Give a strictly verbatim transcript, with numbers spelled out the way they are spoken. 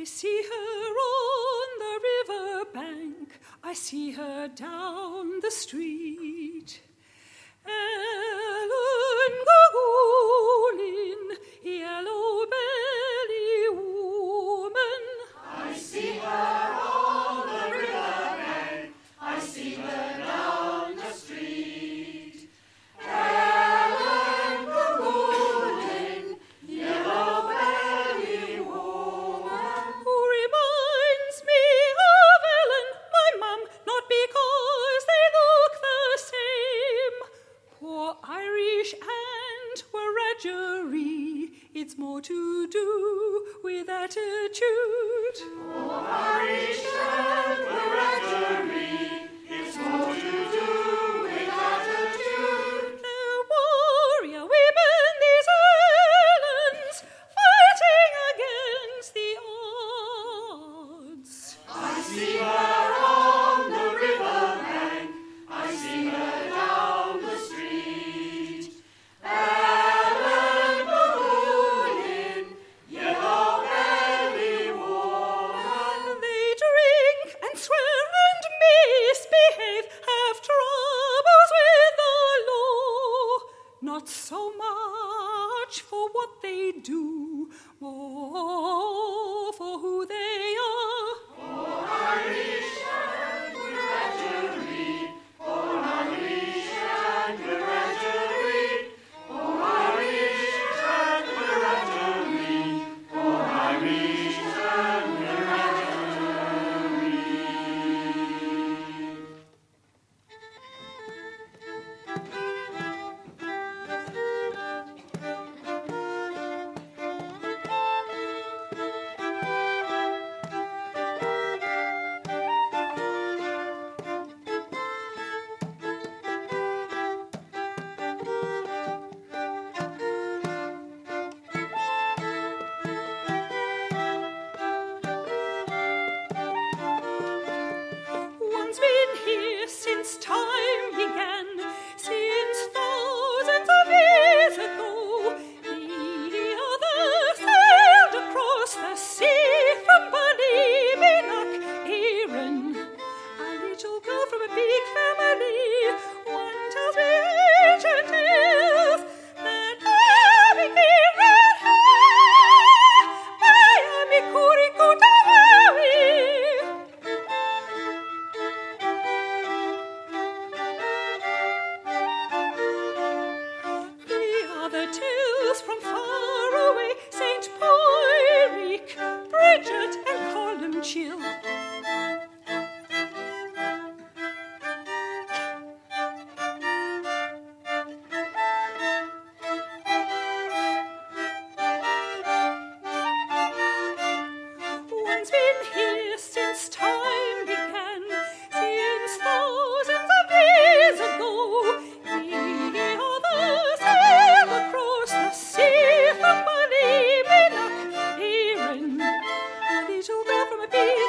see her on the river bank, I see her down the street. Ellen Gagulin, yellow belly woman. I see her on the river bank, I see her down the street. Ellen Gagulin, yellow belly woman. Who reminds me of Ellen, my mum, not because they look the same. Poor Irish Antwerpery, it's more to do with attitude. Poor Irish Antwerpery, it's more to do with attitude. They're warrior women, these Ellens, fighting against the odds. I see her on the river bank, I see her down the street. Ellen Gagulin, yellow belly woman. They drink and swear and misbehave, have troubles with the law. Not so much for what they do, more for who they are. Poor Irish Antwerpery, poor Irish Antwerpery, poor Irish Antwerpery, poor Irish Antwerpery. One's been here since time began, since thousands of years ago. The other sailed across the sea from Ballyminack, Erin. A little girl from a big family. One tells me ancient tales that Abigail ran high by Amikurikutawawi. The other tales from far away, Saint Poiric, Bridget and Columchill. One's been here since time began, since thousands of years ago. The others sailed across the sea from Ballyminack, Erin. A little girl from a big